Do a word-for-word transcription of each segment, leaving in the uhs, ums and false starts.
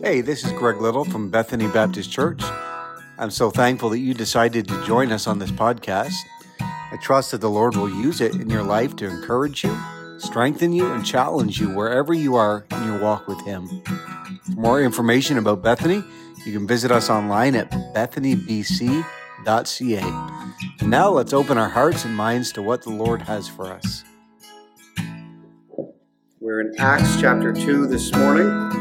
Hey, this is Greg Little from Bethany Baptist Church. I'm so thankful that you decided to join us on this podcast. I trust that the Lord will use it in your life to encourage you, strengthen you, and challenge you wherever you are in your walk with Him. For more information about Bethany, you can visit us online at bethany b c dot c a. And now let's open our hearts and minds to what the Lord has for us. We're in Acts chapter two this morning.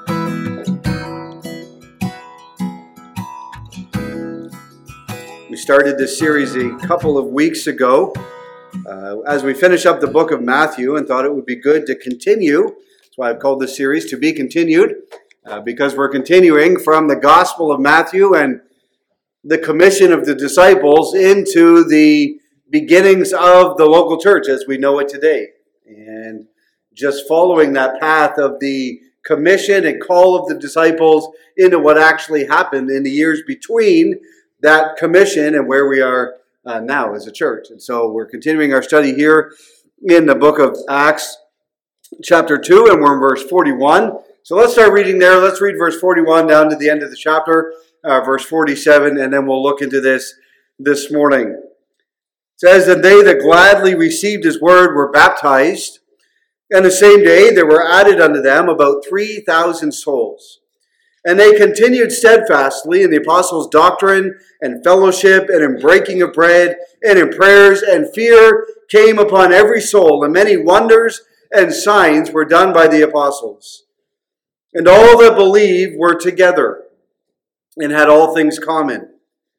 We started this series a couple of weeks ago uh, as we finish up the book of Matthew and thought it would be good to continue. That's why I've called this series To Be Continued, uh, because we're continuing from the Gospel of Matthew and the commission of the disciples into the beginnings of the local church as we know it today. And just following that path of the commission and call of the disciples into what actually happened in the years between that commission and where we are uh, now as a church. And so we're continuing our study here in the book of Acts chapter two, and we're in verse forty-one. So let's start reading there. Let's read verse forty-one down to the end of the chapter, uh, verse forty-seven, and then we'll look into this this morning. It says, "And they that gladly received his word were baptized, and the same day there were added unto them about three thousand souls. And they continued steadfastly in the apostles' doctrine and fellowship and in breaking of bread and in prayers, and fear came upon every soul, and many wonders and signs were done by the apostles. And all that believed were together and had all things common,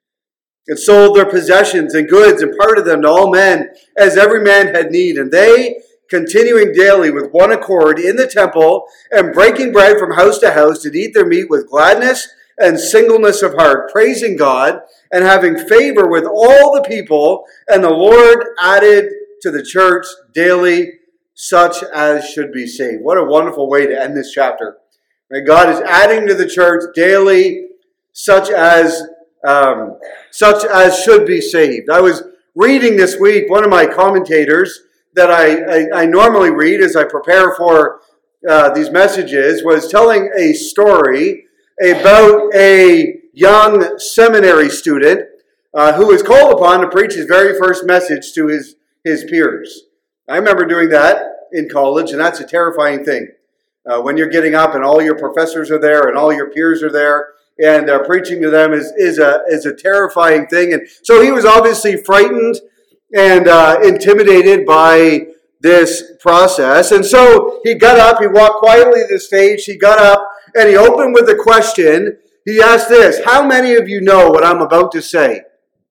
and sold their possessions and goods and parted them to all men as every man had need. And they, continuing daily with one accord in the temple, and breaking bread from house to house, did eat their meat with gladness and singleness of heart, praising God, and having favor with all the people. And the Lord added to the church daily such as should be saved." What a wonderful way to end this chapter. Right? God is adding to the church daily such as um, such as should be saved. I was reading this week, one of my commentators that I, I, I normally read as I prepare for uh, these messages was telling a story about a young seminary student uh, who was called upon to preach his very first message to his, his peers. I remember doing that in college, and that's a terrifying thing. Uh, when you're getting up and all your professors are there and all your peers are there, and uh, preaching to them is, is, a, is a terrifying thing. And so he was obviously frightened and uh, intimidated by this process. And so he got up, he walked quietly to the stage, he got up, and he opened with a question. He asked this: "How many of you know what I'm about to say?"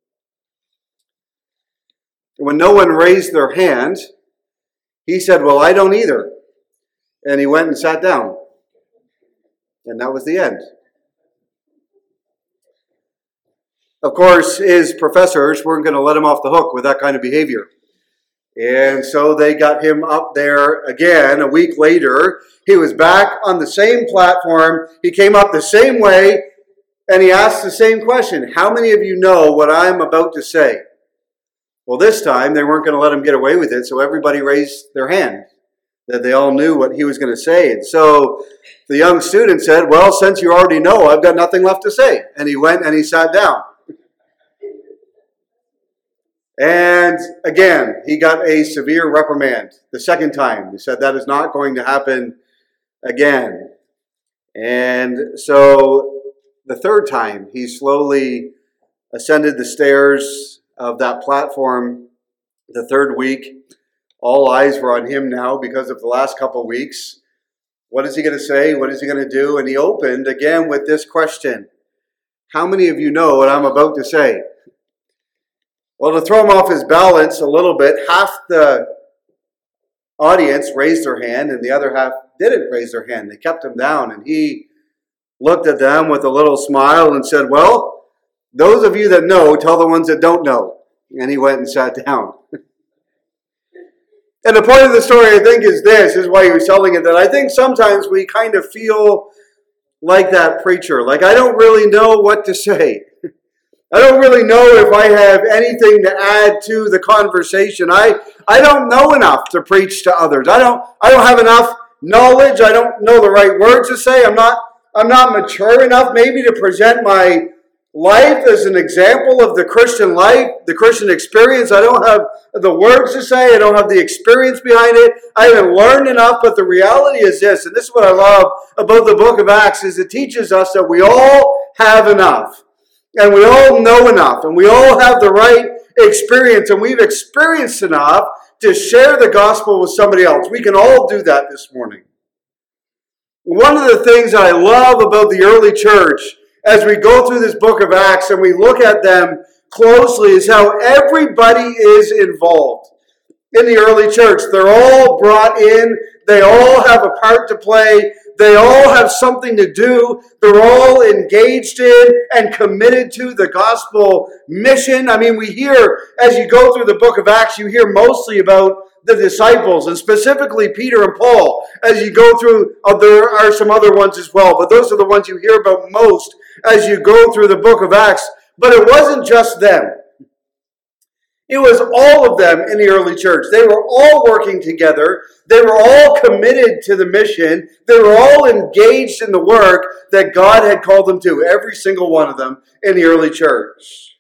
And when no one raised their hand, he said, "Well, I don't either." And he went and sat down. And that was the end. Of course, his professors weren't going to let him off the hook with that kind of behavior. And so they got him up there again a week later. He was back on the same platform. He came up the same way, and he asked the same question: "How many of you know what I'm about to say?" Well, this time they weren't going to let him get away with it, so everybody raised their hand, that they all knew what he was going to say. And so the young student said, "Well, since you already know, I've got nothing left to say." And he went and he sat down. And again, he got a severe reprimand the second time. He said that is not going to happen again. And so the third time, he slowly ascended the stairs of that platform. The third week, all eyes were on him now because of the last couple of weeks. What is he going to say? What is he going to do? And he opened again with this question: "How many of you know what I'm about to say?" Well, to throw him off his balance a little bit, half the audience raised their hand and the other half didn't raise their hand. They kept him down, and he looked at them with a little smile and said, "Well, those of you that know, tell the ones that don't know." And he went and sat down. And the point of the story, I think, is this, is why he was telling it, that I think sometimes we kind of feel like that preacher, like, I don't really know what to say. I don't really know if I have anything to add to the conversation. I, I don't know enough to preach to others. I don't, I don't have enough knowledge. I don't know the right words to say. I'm not I'm not mature enough maybe to present my life as an example of the Christian life, the Christian experience. I don't have the words to say. I don't have the experience behind it. I haven't learned enough. But the reality is this, and this is what I love about the book of Acts, is it teaches us that we all have enough. And we all know enough. And we all have the right experience. And we've experienced enough to share the gospel with somebody else. We can all do that this morning. One of the things that I love about the early church as we go through this book of Acts and we look at them closely is how everybody is involved in the early church. They're all brought in. They all have a part to play. They all have something to do. They're all engaged in and committed to the gospel mission. I mean, we hear, as you go through the book of Acts, you hear mostly about the disciples, and specifically Peter and Paul. As you go through, uh, there are some other ones as well, but those are the ones you hear about most as you go through the book of Acts. But it wasn't just them. It was all of them in the early church. They were all working together. They were all committed to the mission. They were all engaged in the work that God had called them to, every single one of them in the early church.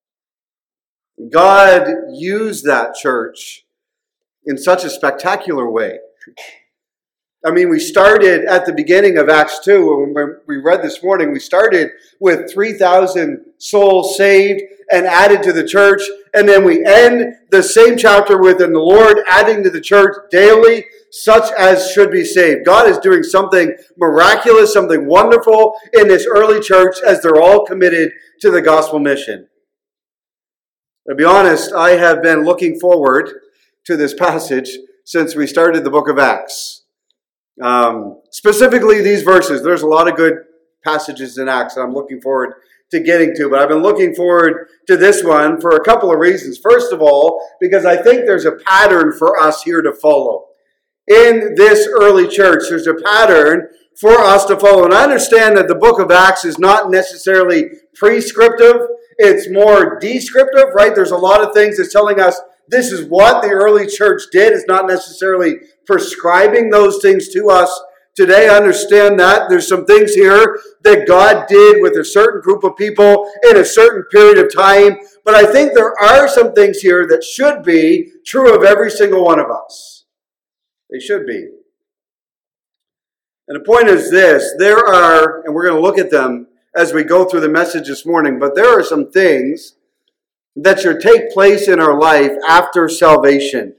God used that church in such a spectacular way. I mean, we started at the beginning of Acts two, when we read this morning, we started with three thousand souls saved and added to the church, and then we end the same chapter with, and the Lord adding to the church daily, such as should be saved. God is doing something miraculous, something wonderful in this early church as they're all committed to the gospel mission. To be honest, I have been looking forward to this passage since we started the book of Acts. Um, specifically these verses. There's a lot of good passages in Acts that I'm looking forward to getting to, but I've been looking forward to this one for a couple of reasons. First of all, because I think there's a pattern for us here to follow. In this early church, there's a pattern for us to follow. And I understand that the book of Acts is not necessarily prescriptive. It's more descriptive, right? There's a lot of things that's telling us this is what the early church did. It's not necessarily prescribing those things to us today. I understand that. There's some things here that God did with a certain group of people in a certain period of time. But I think there are some things here that should be true of every single one of us. They should be. And the point is this. There are, and we're going to look at them as we go through the message this morning, but there are some things that should take place in our life after salvation.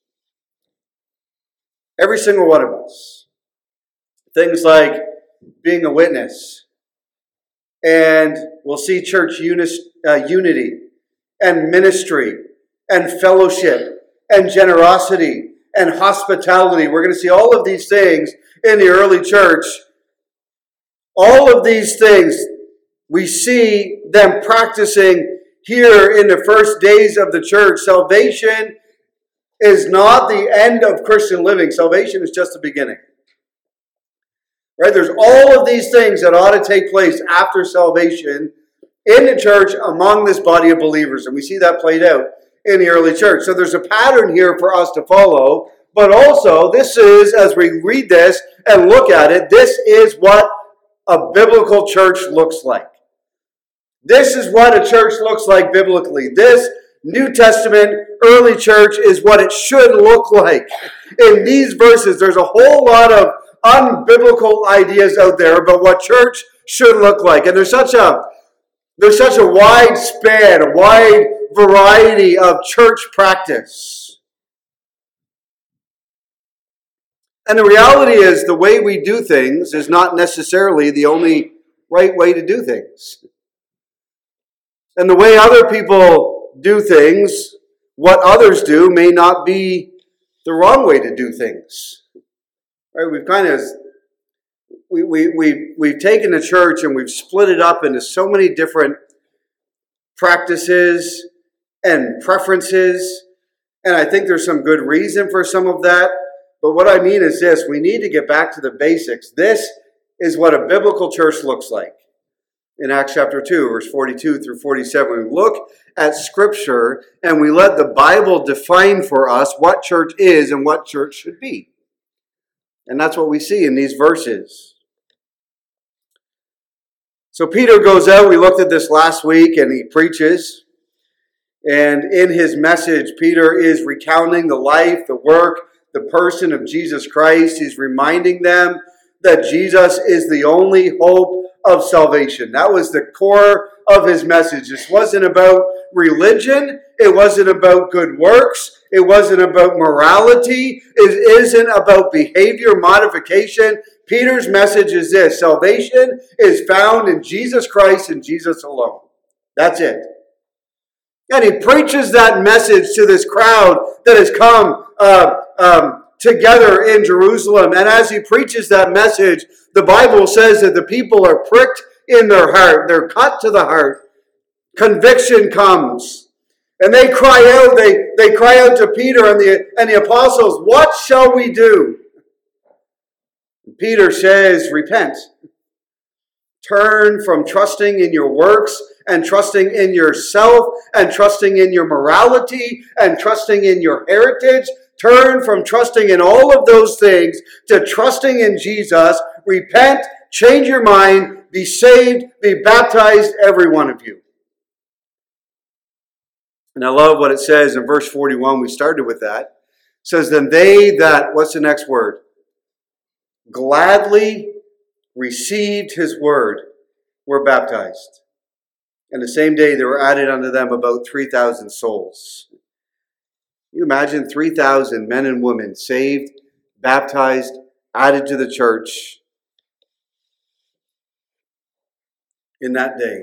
Every single one of us. Things like being a witness. And we'll see church unis, uh, unity and ministry and fellowship and generosity and hospitality. We're going to see all of these things in the early church. All of these things, we see them practicing here in the first days of the church. Salvation is not the end of Christian living. Salvation is just the beginning. Right? There's all of these things that ought to take place after salvation in the church among this body of believers. And we see that played out in the early church. So there's a pattern here for us to follow. But also, this is, as we read this and look at it, this is what a biblical church looks like. This is what a church looks like biblically. This New Testament early church is what it should look like. In these verses, there's a whole lot of unbiblical ideas out there about what church should look like. And there's such a there's such a wide span, a wide variety of church practice. And the reality is the way we do things is not necessarily the only right way to do things. And the way other people do things, what others do, may not be the wrong way to do things. Right? We've kind of we we we we've taken the church and we've split it up into so many different practices and preferences, and I think there's some good reason for some of that. But what I mean is this: we need to get back to the basics. This is what a biblical church looks like. In Acts chapter two, verse forty-two through forty-seven, we look at Scripture and we let the Bible define for us what church is and what church should be. And that's what we see in these verses. So Peter goes out. We looked at this last week, and he preaches. And in his message, Peter is recounting the life, the work, the person of Jesus Christ. He's reminding them that Jesus is the only hope of salvation. That was the core of his message. This wasn't about religion. It wasn't about good works. It wasn't about morality. It isn't about behavior modification. Peter's message is this: salvation is found in Jesus Christ and Jesus alone. That's it. And he preaches that message to this crowd that has come uh, um, together in Jerusalem. And as he preaches that message, the Bible says that the people are pricked in their heart. They're cut to the heart. Conviction comes. And they cry out, they, they cry out to Peter and the, and the apostles, "What shall we do?" Peter says, "Repent. Turn from trusting in your works and trusting in yourself and trusting in your morality and trusting in your heritage. Turn from trusting in all of those things to trusting in Jesus. Repent, change your mind, be saved, be baptized, every one of you." And I love what it says in verse forty-one. We started with that. It says, "Then they that," what's the next word? "Gladly received his word, were baptized. And the same day there were added unto them about three thousand souls." Can you imagine three thousand men and women saved, baptized, added to the church in that day?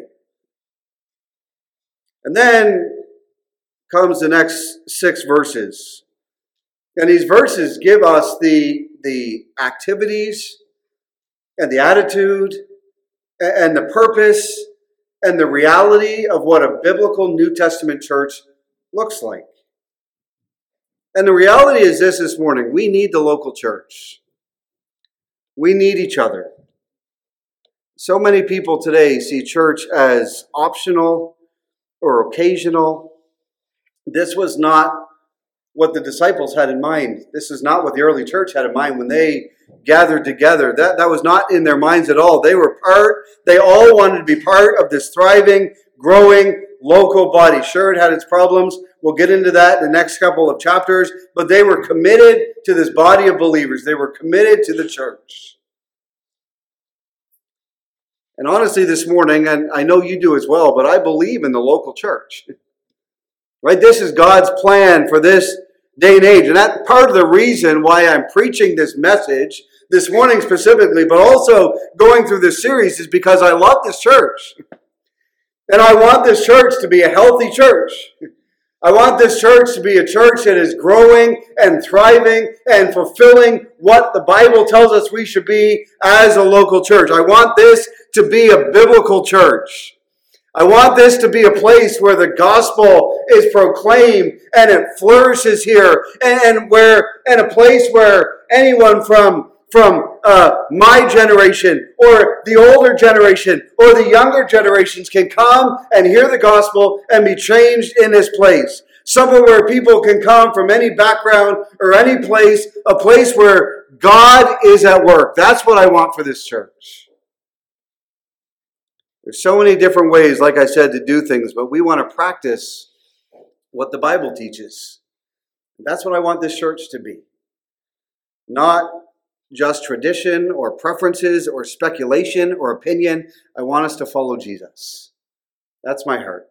And then comes the next six verses. And these verses give us the, the activities and the attitude and the purpose and the reality of what a biblical New Testament church looks like. And the reality is this this morning: we need the local church. We need each other. So many people today see church as optional or occasional. This was not what the disciples had in mind. This is not what the early church had in mind when they gathered together. That, that was not in their minds at all. They were part, they all wanted to be part of this thriving, growing, local body. Sure, it had its problems. We'll get into that in the next couple of chapters. But they were committed to this body of believers. They were committed to the church. And honestly, this morning, and I know you do as well, but I believe in the local church. Right? This is God's plan for this day and age. And that's part of the reason why I'm preaching this message this morning specifically, but also going through this series, is because I love this church. And I want this church to be a healthy church. I want this church to be a church that is growing and thriving and fulfilling what the Bible tells us we should be as a local church. I want this to be a biblical church. I want this to be a place where the gospel is proclaimed and it flourishes here, and, and where and a place where anyone from from uh, my generation or the older generation or the younger generations can come and hear the gospel and be changed in this place. Somewhere where people can come from any background or any place, a place where God is at work. That's what I want for this church. There's so many different ways, like I said, to do things, but we want to practice what the Bible teaches. That's what I want this church to be. Not just tradition or preferences or speculation or opinion. I want us to follow Jesus. That's my heart.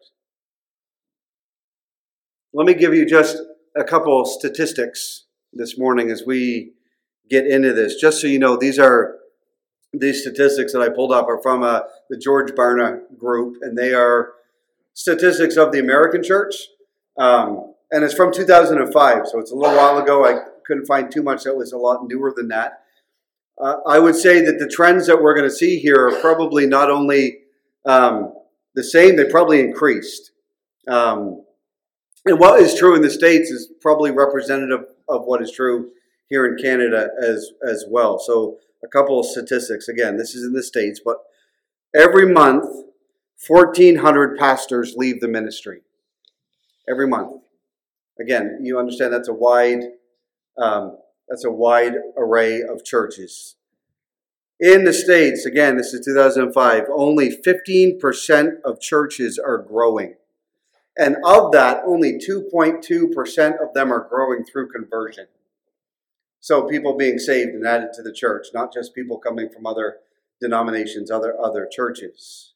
Let me give you just a couple statistics this morning as we get into this. Just so you know, these are these statistics that I pulled up are from uh, the George Barna group, and they are statistics of the American church. Um, and it's from two thousand five, so it's a little while ago. I couldn't find too much that was a lot newer than that. Uh, I would say that the trends that we're going to see here are probably not only um, the same, they probably increased. Um, and what is true in the States is probably representative of what is true here in Canada as, as well. So a couple of statistics. Again, this is in the States, but every month, fourteen hundred pastors leave the ministry. Every month. Again, you understand that's a wide, um, that's a wide array of churches. In the States, again, this is two thousand five, only fifteen percent of churches are growing. And of that, only two point two percent of them are growing through conversion. So people being saved and added to the church, not just people coming from other denominations, other, other churches.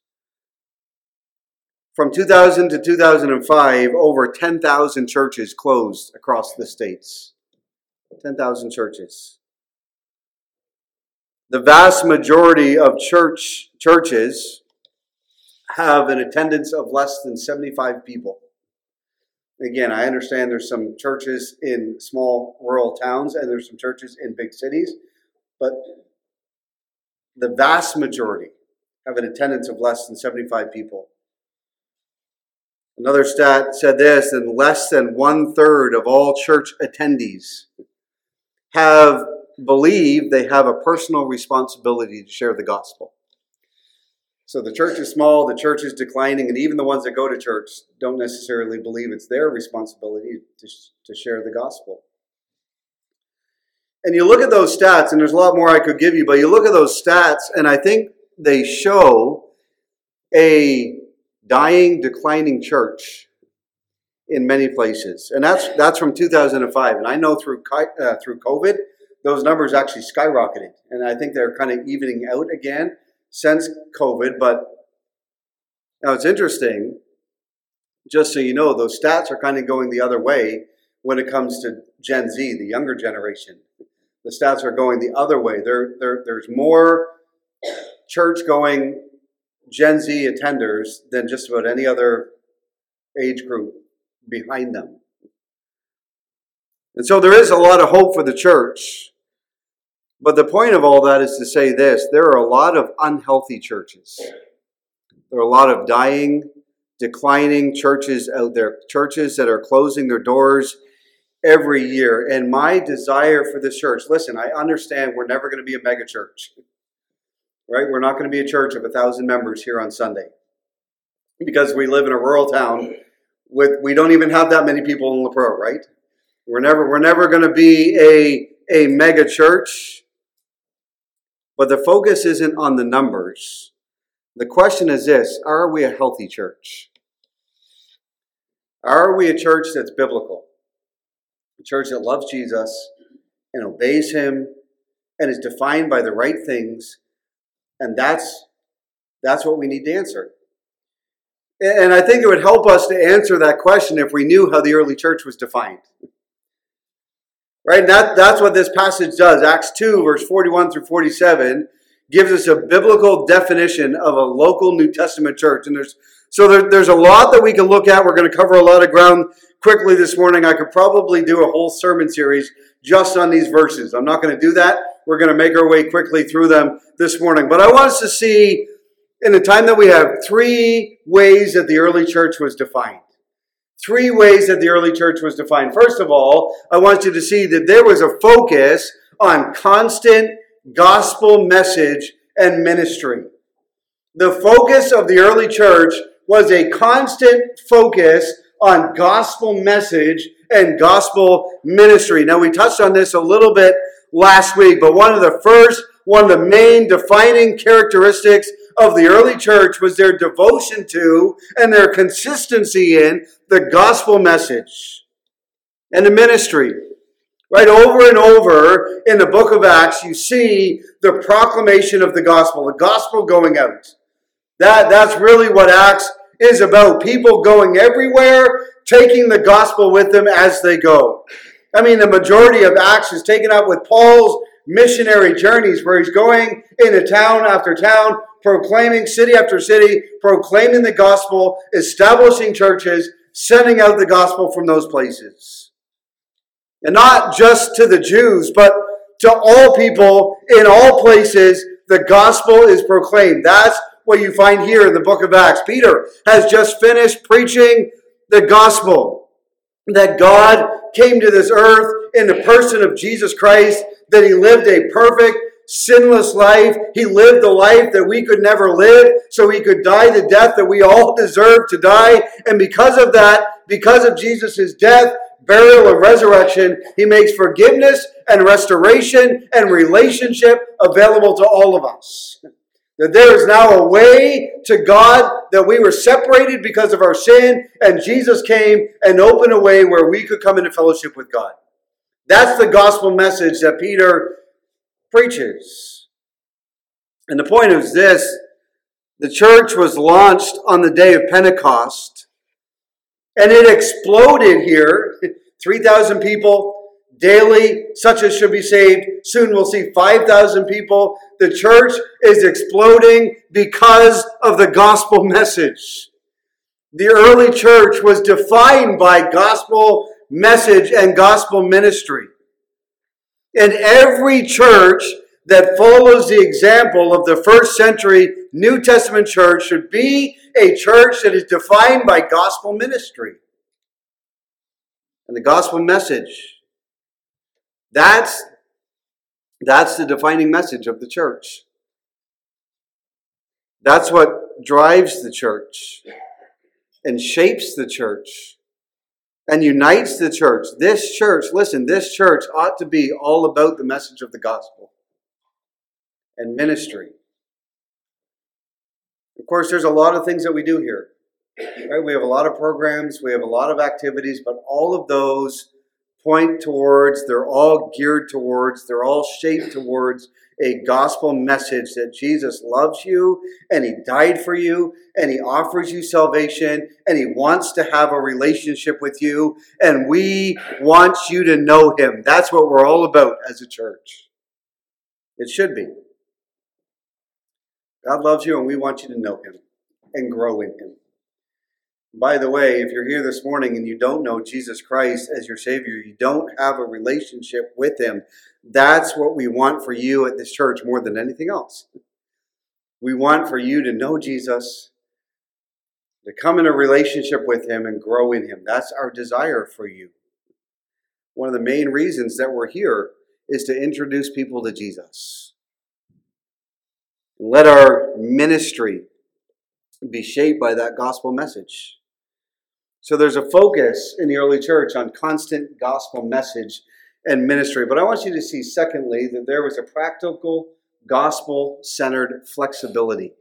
From two thousand to two thousand five, over ten thousand churches closed across the states. ten thousand churches. The vast majority of church churches have an attendance of less than seventy-five people. Again, I understand there's some churches in small rural towns and there's some churches in big cities, but the vast majority have an attendance of less than seventy-five people. Another stat said this, and less than one-third of all church attendees have believe they have a personal responsibility to share the gospel. So the church is small, the church is declining, and even the ones that go to church don't necessarily believe it's their responsibility to, to share the gospel. And you look at those stats, and there's a lot more I could give you, but you look at those stats, and I think they show a dying, declining church in many places. And that's that's from two thousand five. And I know through uh, through COVID, those numbers actually skyrocketed. And I think they're kind of evening out again since COVID. But now it's interesting, just so you know, those stats are kind of going the other way when it comes to Gen Z, the younger generation. The stats are going the other way. There, there, there's more church-going Gen Z attenders than just about any other age group behind them. And so there is a lot of hope for the church. But the point of all that is to say this: there are a lot of unhealthy churches. There are a lot of dying, declining churches out there, churches that are closing their doors every year. And my desire for this church, listen, I understand we're never going to be a mega church, right? We're not going to be a church of a thousand members here on Sunday because we live in a rural town with, we don't even have that many people in La Pro, right? We're never, we're never going to be a, a mega church. But the focus isn't on the numbers. The question is this: are we a healthy church? Are we a church that's biblical? A church that loves Jesus and obeys Him and is defined by the right things? And that's, that's what we need to answer. And I think it would help us to answer that question if we knew how the early church was defined. Right? And that, that's what this passage does. Acts two, verse forty-one through forty-seven, gives us a biblical definition of a local New Testament church. And there's so there, there's a lot that we can look at. We're going to cover a lot of ground quickly this morning. I could probably do a whole sermon series just on these verses. I'm not going to do that. We're going to make our way quickly through them this morning. But I want us to see, in the time that we have, three ways that the early church was defined. Three ways that the early church was defined. First of all, I want you to see that there was a focus on constant gospel message and ministry. The focus of the early church was a constant focus on gospel message and gospel ministry. Now, we touched on this a little bit last week, but one of the first, one of the main defining characteristics of the early church was their devotion to and their consistency in the gospel message and the ministry. Right, over and over in the book of Acts, you see the proclamation of the gospel, the gospel going out. That, that's really what Acts is about. People going everywhere, taking the gospel with them as they go. I mean, the majority of Acts is taken up with Paul's missionary journeys, where he's going into town after town, proclaiming city after city, proclaiming the gospel, establishing churches, sending out the gospel from those places. And not just to the Jews, but to all people in all places, the gospel is proclaimed. That's what you find here in the book of Acts. Peter has just finished preaching the gospel, that God came to this earth in the person of Jesus Christ, that He lived a perfect, sinless life. He lived the life that we could never live, so He could die the death that we all deserve to die. And because of that, because of Jesus' death, burial, and resurrection, he makes forgiveness and restoration and relationship available to all of us. That there is now a way to God, that we were separated because of our sin, and Jesus came and opened a way where we could come into fellowship with God. That's the gospel message that Peter preaches. And the point is this: the church was launched on the day of Pentecost, and it exploded here. three thousand people daily, such as should be saved. Soon we'll see five thousand people. The church is exploding because of the gospel message. The early church was defined by gospel message and gospel ministry. And every church that follows the example of the first century New Testament church should be a church that is defined by gospel ministry and the gospel message. That's, that's the defining message of the church. That's what drives the church and shapes the church and unites the church. This church, listen, this church ought to be all about the message of the gospel and ministry. Of course, there's a lot of things that we do here. Right? We have a lot of programs, we have a lot of activities, but all of those point towards, they're all geared towards, they're all shaped towards a gospel message that Jesus loves you, and he died for you, and he offers you salvation, and he wants to have a relationship with you, and we want you to know him. That's what we're all about as a church. It should be. God loves you, and we want you to know him and grow in him. By the way, if you're here this morning and you don't know Jesus Christ as your Savior, you don't have a relationship with him, that's what we want for you at this church more than anything else. We want for you to know Jesus, to come in a relationship with him and grow in him. That's our desire for you. One of the main reasons that we're here is to introduce people to Jesus. Let our ministry be shaped by that gospel message. So there's a focus in the early church on constant gospel message and ministry. But I want you to see, secondly, that there was a practical, gospel-centered flexibility.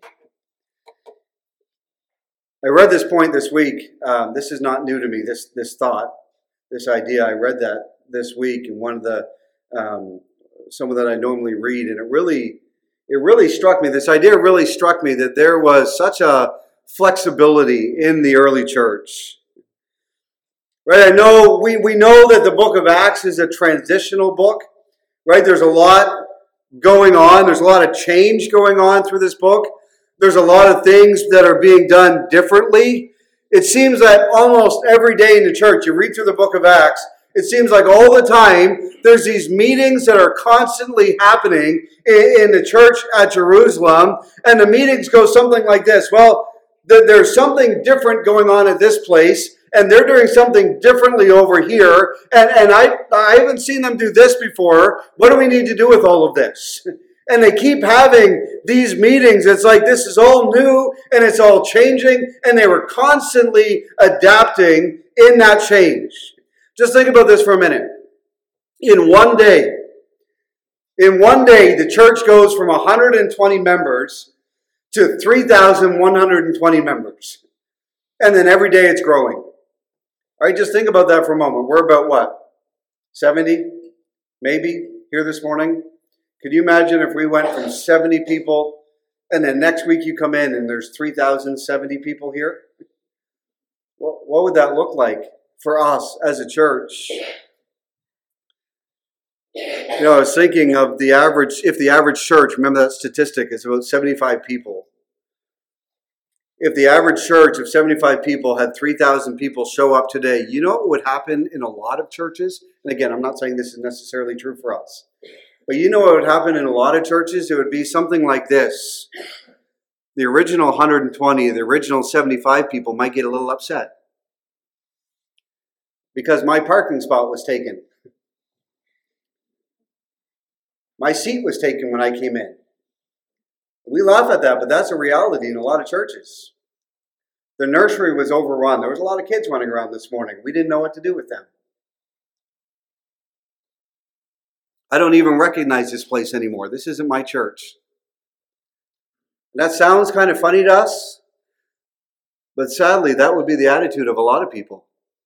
I read this point this week. Um, this is not new to me, this, this thought, this idea. I read that this week in one of the, um, some that I normally read, and it really, it really struck me, this idea really struck me that there was such a flexibility in the early church. Right, I know we, we know that the book of Acts is a transitional book, right? There's a lot going on. There's a lot of change going on through this book. There's a lot of things that are being done differently. It seems that almost every day in the church, you read through the book of Acts, it seems like all the time there's these meetings that are constantly happening in, in the church at Jerusalem, and the meetings go something like this. Well, th- there's something different going on at this place, and they're doing something differently over here, and, and I, I haven't seen them do this before. What do we need to do with all of this? And they keep having these meetings. It's like this is all new, and it's all changing, and they were constantly adapting in that change. Just think about this for a minute. In one day, in one day, the church goes from one hundred twenty members to three thousand one hundred twenty members. And then every day it's growing. All right, just think about that for a moment. We're about what? seventy, maybe, here this morning? Could you imagine if we went from seventy people, and then next week you come in and there's three thousand seventy people here? What, what would that look like for us as a church? You know, I was thinking of the average, if the average church, remember that statistic, is about seventy-five people. If the average church of seventy-five people had three thousand people show up today, you know what would happen in a lot of churches? And again, I'm not saying this is necessarily true for us. But you know what would happen in a lot of churches? It would be something like this. The original one hundred twenty, the original seventy-five people might get a little upset. Because my parking spot was taken. My seat was taken when I came in. We laugh at that, but that's a reality in a lot of churches. The nursery was overrun. There was a lot of kids running around this morning. We didn't know what to do with them. I don't even recognize this place anymore. This isn't my church. That sounds kind of funny to us, but sadly, that would be the attitude of a lot of people.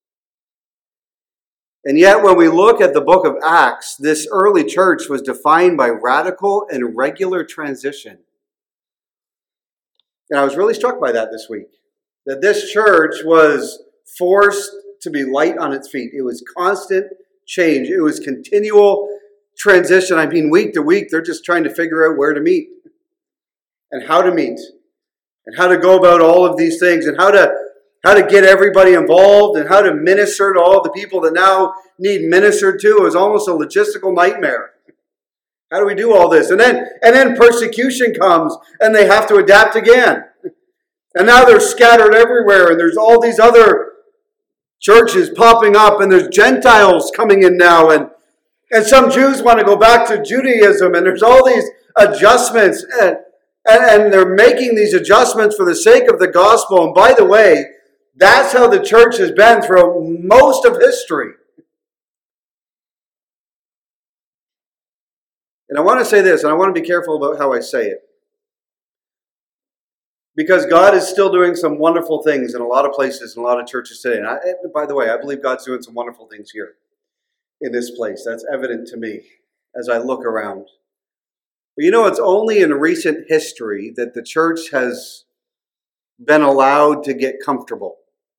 And yet, when we look at the book of Acts, this early church was defined by radical and regular transition. And I was really struck by that this week, that this church was forced to be light on its feet. It was constant change. It was continual transition. I mean, week to week, they're just trying to figure out where to meet and how to meet and how to go about all of these things and how to how to get everybody involved and how to minister to all the people that now need ministered to. It was almost a logistical nightmare. How do we do all this? And then, and then persecution comes and they have to adapt again. And now they're scattered everywhere and there's all these other churches popping up and there's Gentiles coming in now and, and some Jews want to go back to Judaism and there's all these adjustments and, and, and they're making these adjustments for the sake of the gospel. And by the way, that's how the church has been throughout most of history. And I want to say this, and I want to be careful about how I say it. Because God is still doing some wonderful things in a lot of places, in a lot of churches today. And, I, and by the way, I believe God's doing some wonderful things here in this place. That's evident to me as I look around. But you know, it's only in recent history that the church has been allowed to get comfortable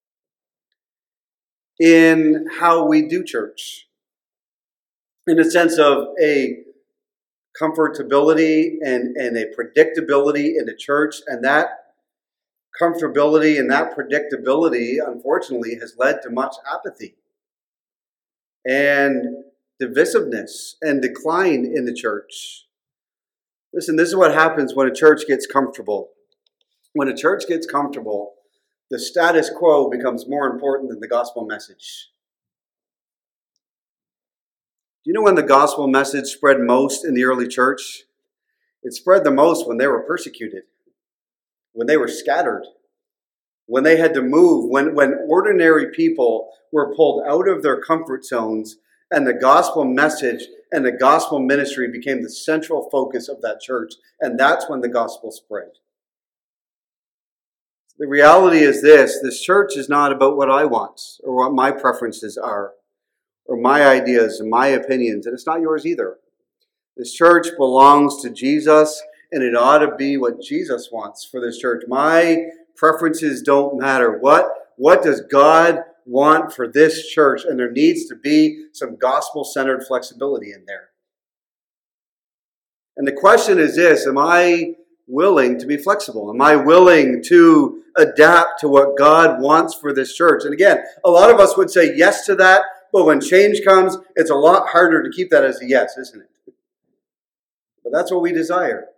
in how we do church. In a sense of a comfortability and, and a predictability in the church. And that comfortability and that predictability, unfortunately, has led to much apathy and divisiveness and decline in the church. Listen, this is what happens when a church gets comfortable. When a church gets comfortable, the status quo becomes more important than the gospel message. Do you know when the gospel message spread most in the early church? It spread the most when they were persecuted, when they were scattered, when they had to move, when, when ordinary people were pulled out of their comfort zones and the gospel message and the gospel ministry became the central focus of that church. And that's when the gospel spread. The reality is this: this church is not about what I want or what my preferences are or my ideas and my opinions, and it's not yours either. This church belongs to Jesus, and it ought to be what Jesus wants for this church. My preferences don't matter. What, what does God want for this church? And there needs to be some gospel-centered flexibility in there. And the question is this: am I willing to be flexible? Am I willing to adapt to what God wants for this church? And again, a lot of us would say yes to that, but when change comes, it's a lot harder to keep that as a yes, isn't it? But that's what we desire.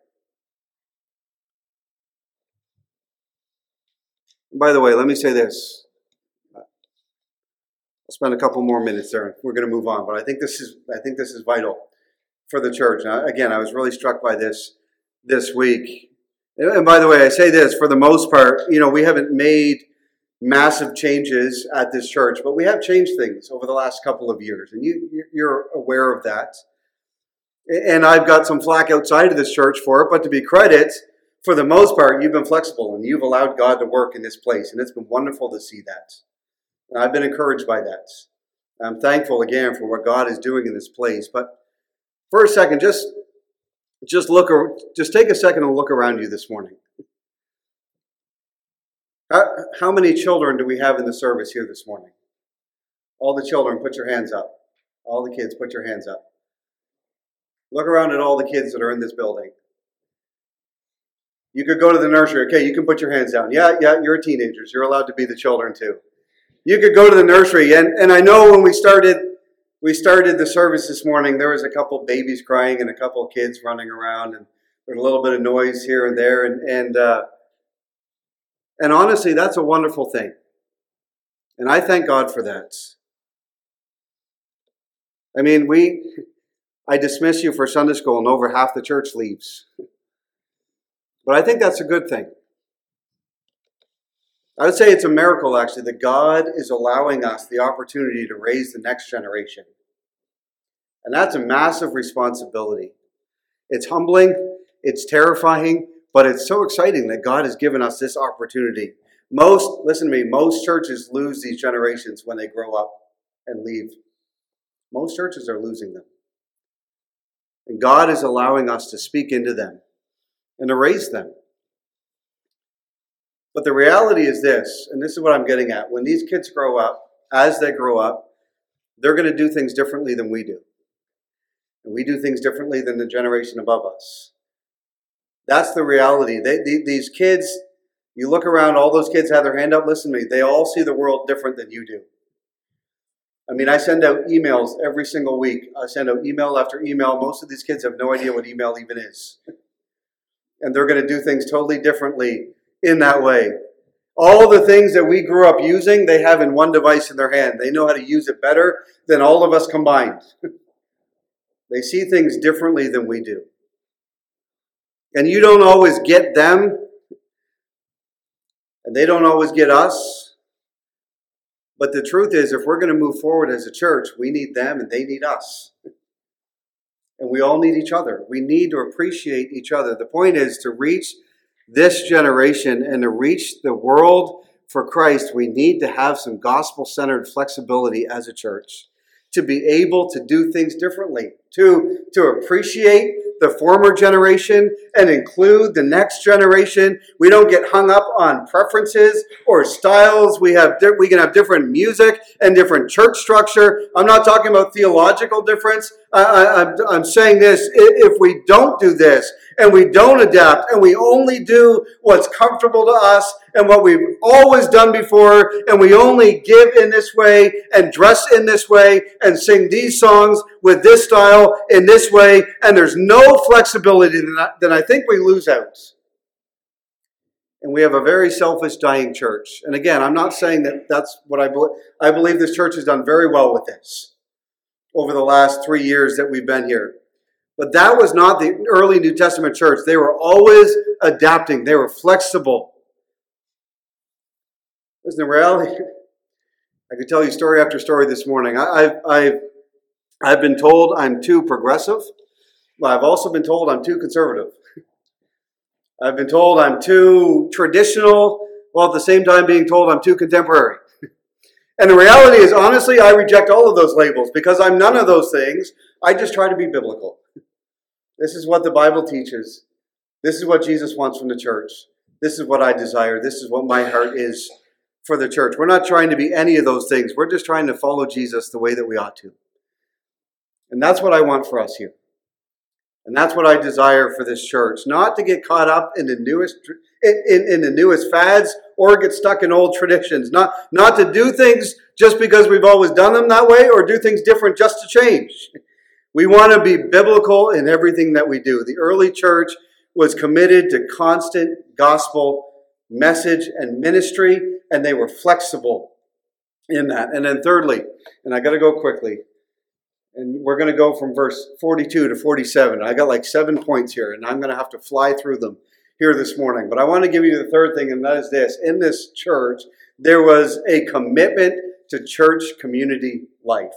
And by the way, let me say this. I'll spend a couple more minutes there. We're going to move on, but I think this is I think this is vital for the church. Now, again, I was really struck by this this week. And by the way, I say this, for the most part, you know, we haven't made massive changes at this church, but we have changed things over the last couple of years, and you, you're aware of that. And I've got some flack outside of this church for it, but to be credit, for the most part, you've been flexible, and you've allowed God to work in this place, and it's been wonderful to see that. And I've been encouraged by that. I'm thankful, again, for what God is doing in this place. But for a second, just Just look, just take a second and look around you this morning. How, how many children do we have in the service here this morning? All the children, put your hands up. All the kids, put your hands up. Look around at all the kids that are in this building. You could go to the nursery. Okay, you can put your hands down. Yeah, yeah, you're teenagers. You're allowed to be the children too. You could go to the nursery. And, and I know when we started We started the service this morning, there was a couple babies crying and a couple kids running around, and there's a little bit of noise here and there. And and uh, and honestly, that's a wonderful thing. And I thank God for that. I mean, we, I dismiss you for Sunday school and over half the church leaves. But I think that's a good thing. I would say it's a miracle, actually, that God is allowing us the opportunity to raise the next generation. And that's a massive responsibility. It's humbling, it's terrifying, but it's so exciting that God has given us this opportunity. Most, listen to me, most churches lose these generations when they grow up and leave. Most churches are losing them. And God is allowing us to speak into them and to raise them. But the reality is this, and this is what I'm getting at. When these kids grow up, as they grow up, they're going to do things differently than we do. And we do things differently than the generation above us. That's the reality. They, they, these kids, you look around, all those kids have their hand up. Listen to me. They all see the world different than you do. I mean, I send out emails every single week. I send out email after email. Most of these kids have no idea what email even is. And they're going to do things totally differently in that way. All the things that we grew up using, they have in one device in their hand. They know how to use it better than all of us combined. They see things differently than we do. And you don't always get them, and they don't always get us. But the truth is, if we're going to move forward as a church, we need them and they need us. And we all need each other. We need to appreciate each other. The point is to reach this generation and to reach the world for Christ, we need to have some gospel-centered flexibility as a church to be able to do things differently, to, to appreciate the former generation and include the next generation. We don't get hung up on preferences or styles. We have we can have different music and different church structure. I'm not talking about theological difference. I, I, I'm, I'm saying this, if we don't do this and we don't adapt and we only do what's comfortable to us and what we've always done before, and we only give in this way and dress in this way and sing these songs with this style in this way, and there's no flexibility, then I, then I think we lose out. And we have a very selfish, dying church. And again, I'm not saying that that's what I believe. I believe this church has done very well with this over the last three years that we've been here. But that was not the early New Testament church. They were always adapting. They were flexible. Listen, in reality, I could tell you story after story this morning. I, I've, I've, I've been told I'm too progressive, but I've also been told I'm too conservative. I've been told I'm too traditional, while at the same time being told I'm too contemporary. And the reality is, honestly, I reject all of those labels because I'm none of those things. I just try to be biblical. This is what the Bible teaches. This is what Jesus wants from the church. This is what I desire. This is what my heart is for the church. We're not trying to be any of those things. We're just trying to follow Jesus the way that we ought to. And that's what I want for us here. And that's what I desire for this church. Not to get caught up in the newest in, in, in the newest fads or get stuck in old traditions. Not, not to do things just because we've always done them that way or do things different just to change. We want to be biblical in everything that we do. The early church was committed to constant gospel message and ministry, and they were flexible in that. And then thirdly, and I got to go quickly, and we're going to go from verse forty-two to forty-seven. I got like seven points here, and I'm going to have to fly through them here this morning. But I want to give you the third thing, and that is this. In this church, there was a commitment to church community life.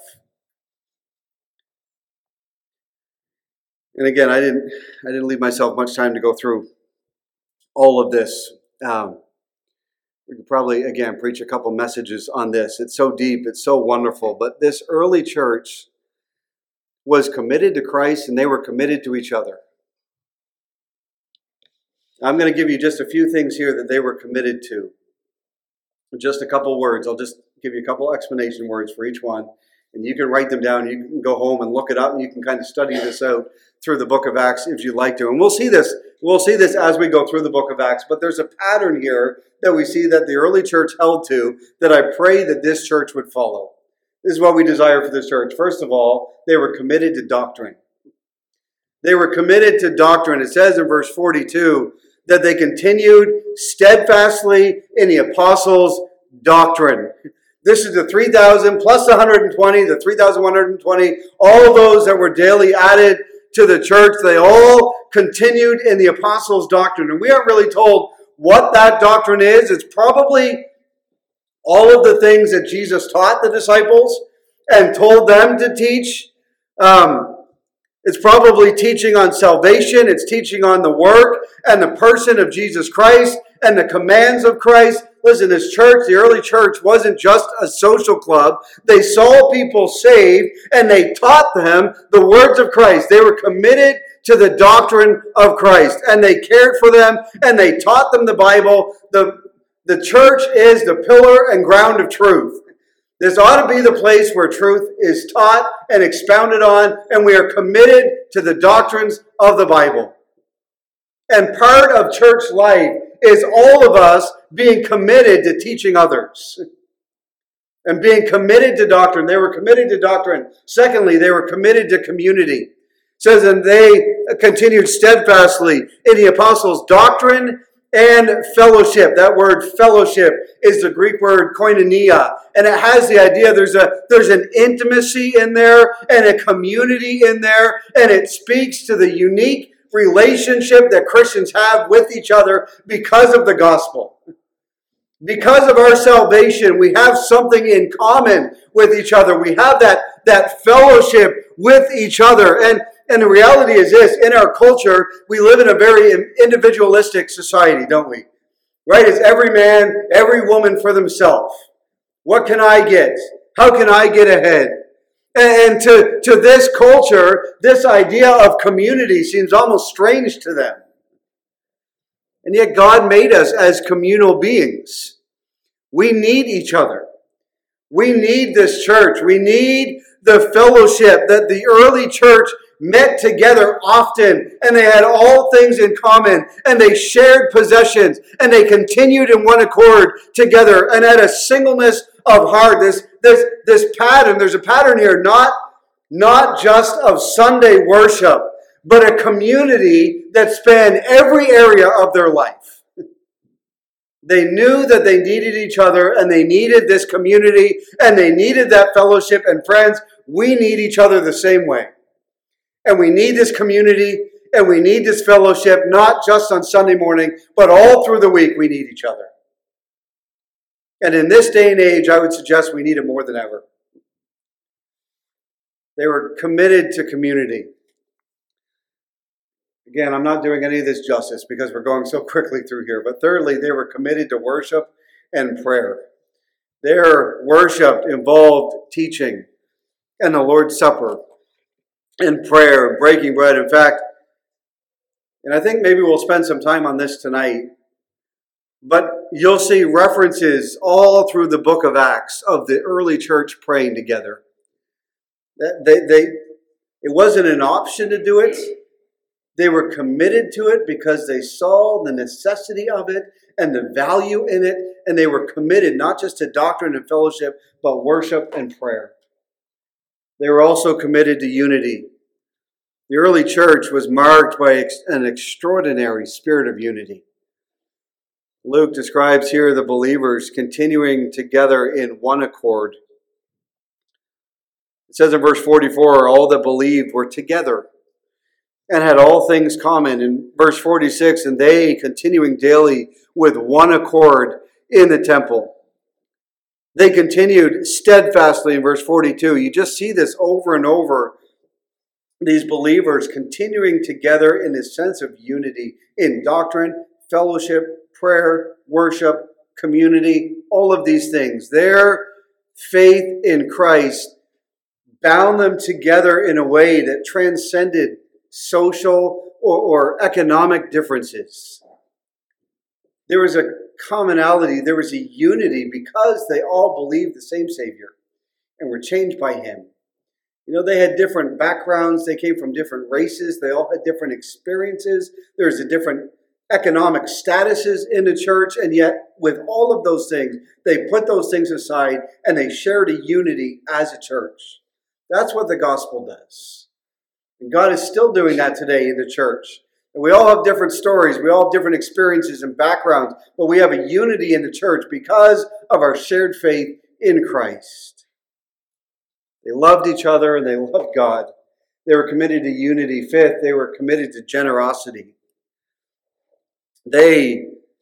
And again, I didn't I didn't leave myself much time to go through all of this. Um, we could probably, again, preach a couple messages on this. It's so deep. It's so wonderful. But this early church was committed to Christ, and they were committed to each other. I'm going to give you just a few things here that they were committed to. Just a couple words. I'll just give you a couple explanation words for each one. And you can write them down. You can go home and look it up, and you can kind of study this out through the book of Acts if you'd like to. And we'll see this. We'll see this as we go through the book of Acts. But there's a pattern here that we see that the early church held to that I pray that this church would follow. This is what we desire for this church. First of all, they were committed to doctrine. They were committed to doctrine. It says in verse forty-two that they continued steadfastly in the apostles' doctrine. This is the three thousand plus the one hundred twenty, the three thousand one hundred twenty, all those that were daily added to the church. They all continued in the apostles' doctrine. And we aren't really told what that doctrine is. It's probably all of the things that Jesus taught the disciples and told them to teach. Um, it's probably teaching on salvation. It's teaching on the work and the person of Jesus Christ and the commands of Christ. Listen, this church, the early church, wasn't just a social club. They saw people saved and they taught them the words of Christ. They were committed to the doctrine of Christ and they cared for them and they taught them the Bible. The, the church is the pillar and ground of truth. This ought to be the place where truth is taught and expounded on, and we are committed to the doctrines of the Bible. And part of church life is all of us being committed to teaching others and being committed to doctrine. They were committed to doctrine. Secondly, they were committed to community. It says, and they continued steadfastly in the apostles' doctrine and fellowship. That word fellowship is the Greek word koinonia. And it has the idea there's a there's an intimacy in there and a community in there. And it speaks to the unique relationship that Christians have with each other because of the gospel. Because of our salvation, we have something in common with each other. We have that, that fellowship with each other. And And the reality is this, in our culture, we live in a very individualistic society, don't we? Right? It's every man, every woman for themselves. What can I get? How can I get ahead? And to, to this culture, this idea of community seems almost strange to them. And yet God made us as communal beings. We need each other. We need this church. We need the fellowship that the early church met together often, and they had all things in common, and they shared possessions, and they continued in one accord together, and had a singleness of heart. This, this, this pattern, there's a pattern here, not, not just of Sunday worship, but a community that spanned every area of their life. They knew that they needed each other, and they needed this community, and they needed that fellowship. And friends, we need each other the same way. And we need this community, and we need this fellowship, not just on Sunday morning, but all through the week we need each other. And in this day and age, I would suggest we need it more than ever. They were committed to community. Again, I'm not doing any of this justice because we're going so quickly through here. But thirdly, they were committed to worship and prayer. Their worship involved teaching and the Lord's Supper and prayer and breaking bread. In fact, and I think maybe we'll spend some time on this tonight, but you'll see references all through the book of Acts of the early church praying together. They, they, it wasn't an option to do it. They were committed to it because they saw the necessity of it and the value in it, and they were committed not just to doctrine and fellowship, but worship and prayer. They were also committed to unity. The early church was marked by an extraordinary spirit of unity. Luke describes here the believers continuing together in one accord. It says in verse forty-four, all that believed were together and had all things common. In verse forty-six, and they continuing daily with one accord in the temple. They continued steadfastly in verse forty-two. You just see this over and over. These believers continuing together in a sense of unity in doctrine, fellowship, prayer, worship, community, all of these things. Their faith in Christ bound them together in a way that transcended social or, or economic differences. There was a commonality, there was a unity because they all believed the same Savior and were changed by Him. You know, they had different backgrounds, they came from different races, they all had different experiences, there's a different economic statuses in the church, and yet with all of those things, they put those things aside and they shared a unity as a church. That's what the gospel does. And God is still doing that today in the church. And we all have different stories. We all have different experiences and backgrounds. But we have a unity in the church because of our shared faith in Christ. They loved each other and they loved God. They were committed to unity. Fifth, they were committed to generosity. They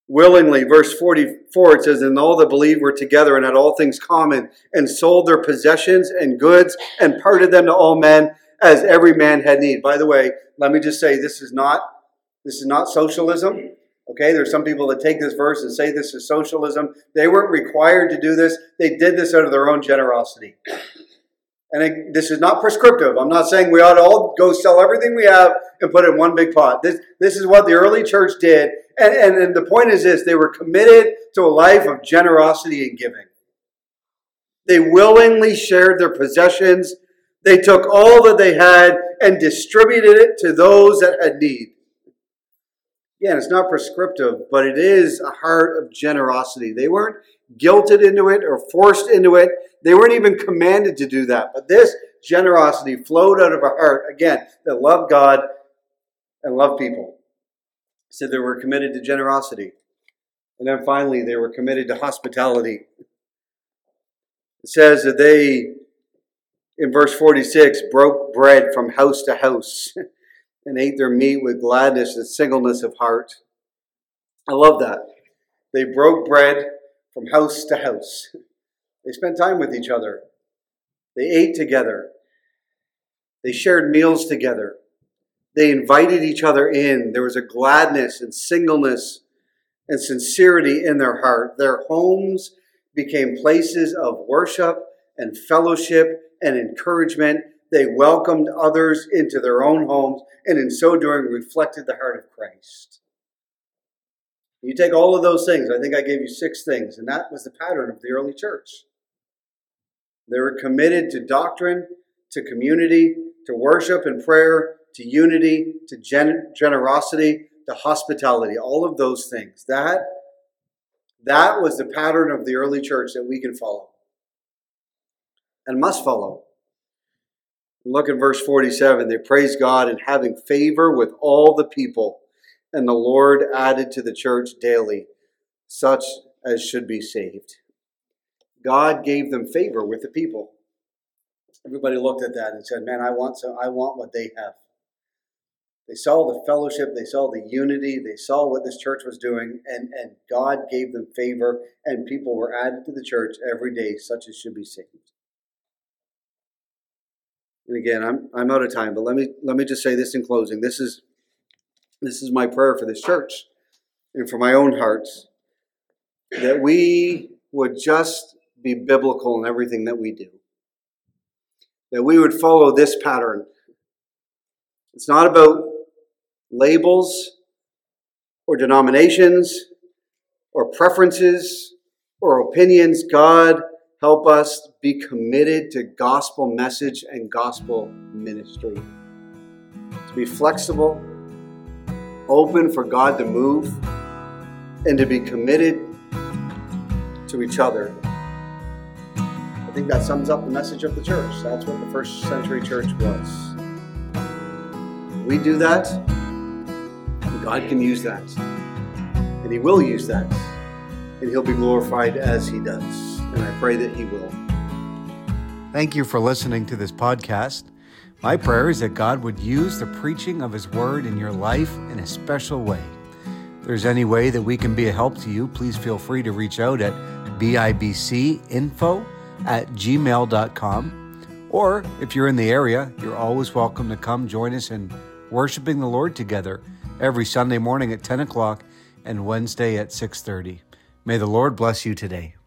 willingly. Verse forty-four, it says, and all that believed were together and had all things common, and sold their possessions and goods, and parted them to all men, as every man had need. By the way, let me just say, this is not, this is not socialism. Okay, there's some people that take this verse and say this is socialism. They weren't required to do this. They did this out of their own generosity. And it, this is not prescriptive. I'm not saying we ought to all go sell everything we have and put it in one big pot. This, this is what the early church did. And, and, and the point is this, they were committed to a life of generosity and giving. They willingly shared their possessions. They took all that they had and distributed it to those that had need. Again, it's not prescriptive, but it is a heart of generosity. They weren't guilted into it or forced into it. They weren't even commanded to do that. But this generosity flowed out of a heart, again, that loved God and loved people. So they were committed to generosity. And then finally, they were committed to hospitality. It says that they, in verse forty-six, broke bread from house to house and ate their meat with gladness and singleness of heart. I love that. They broke bread from house to house. They spent time with each other. They ate together. They shared meals together. They invited each other in. There was a gladness and singleness and sincerity in their heart. Their homes became places of worship and fellowship and encouragement. They welcomed others into their own homes, and in so doing reflected the heart of Christ. You take all of those things, I think I gave you six things, and that was the pattern of the early church. They were committed to doctrine, to community, to worship and prayer, to unity, to gen- generosity, to hospitality, all of those things. That, that was the pattern of the early church that we can follow and must follow. Look at verse forty-seven. They praised God and having favor with all the people, and the Lord added to the church daily such as should be saved. God gave them favor with the people. Everybody looked at that and said, man, I want so I want what they have. They saw the fellowship, they saw the unity, they saw what this church was doing, and, and God gave them favor, and people were added to the church every day, such as should be saved. And again, I'm I'm out of time, but let me let me just say this in closing. This is this is my prayer for this church and for my own heart, that we would just be biblical in everything that we do. That we would follow this pattern. It's not about labels or denominations or preferences or opinions. God, help us be committed to gospel message and gospel ministry. To be flexible, open for God to move, and to be committed to each other. I think that sums up the message of the church. That's what the first century church was. We do that, and God can use that. And He will use that. And He'll be glorified as He does. And I pray that He will. Thank you for listening to this podcast. My prayer is that God would use the preaching of His Word in your life in a special way. If there's any way that we can be a help to you, please feel free to reach out at bibcinfo at gmail dot com. Or if you're in the area, you're always welcome to come join us in worshiping the Lord together every Sunday morning at ten o'clock and Wednesday at six thirty. May the Lord bless you today.